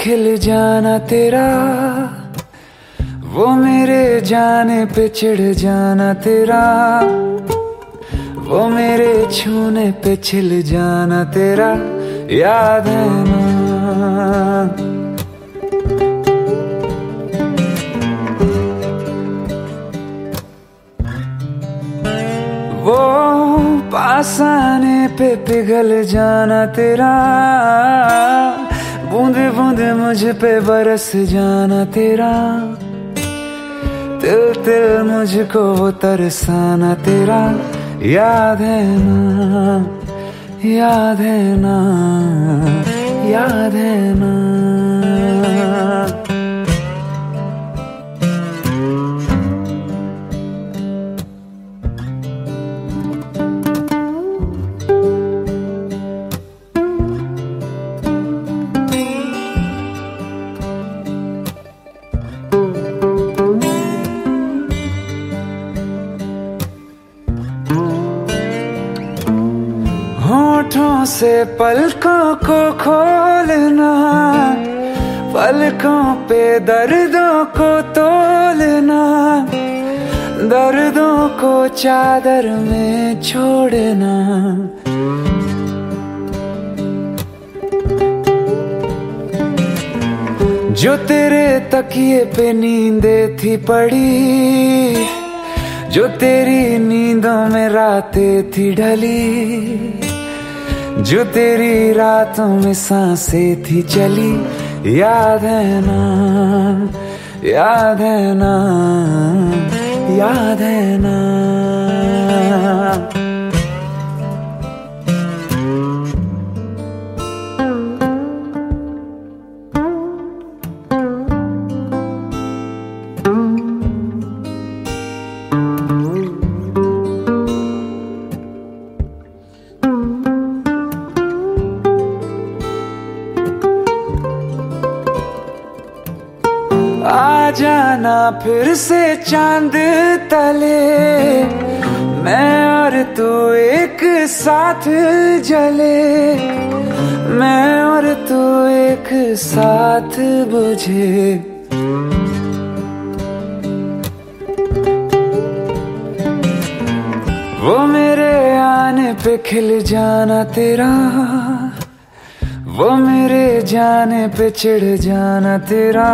खिल जाना तेरा, वो मेरे जाने पे चिढ़ जाना तेरा, वो मेरे छूने पे छिल जाना तेरा, याद है ना। वो पास आने पे पिघल जाना तेरा, बूंदे बूंदे मुझ पे बरस जाना तेरा, तिल तिल मुझको वो तरसाना तेरा, याद है ना, याद है ना, याद है ना। होठों से पलकों को खोलना, पलकों पे दर्दों को तोलना, दर्दों को चादर में छोड़ना। जो तेरे तकिए पे नींदे थी पड़ी, जो तेरी नींदों में रातें थी ढली, जो तेरी रातों में सांसें थी चली, याद है ना, याद है ना, याद है ना। आ जाना फिर से चांद तले, मैं और तू एक साथ जले, मैं और तू एक साथ बुझे। वो मेरे आने पे खिल जाना तेरा, वो मेरे जाने पे चिढ़ जाना तेरा,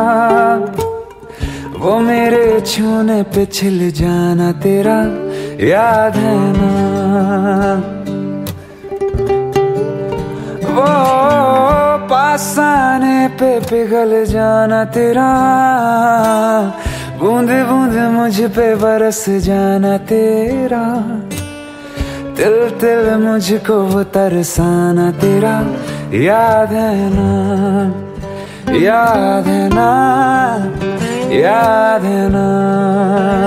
वो मेरे छूने पे छिल जाना तेरा, याद है ना। वो पास आने पे पिघल जाना तेरा, बूंदे बूंदे मुझ पे बरस जाना तेरा, तिल तिल मुझको वो तरसाना तेरा, याद है ना, याद है ना, याद है ना।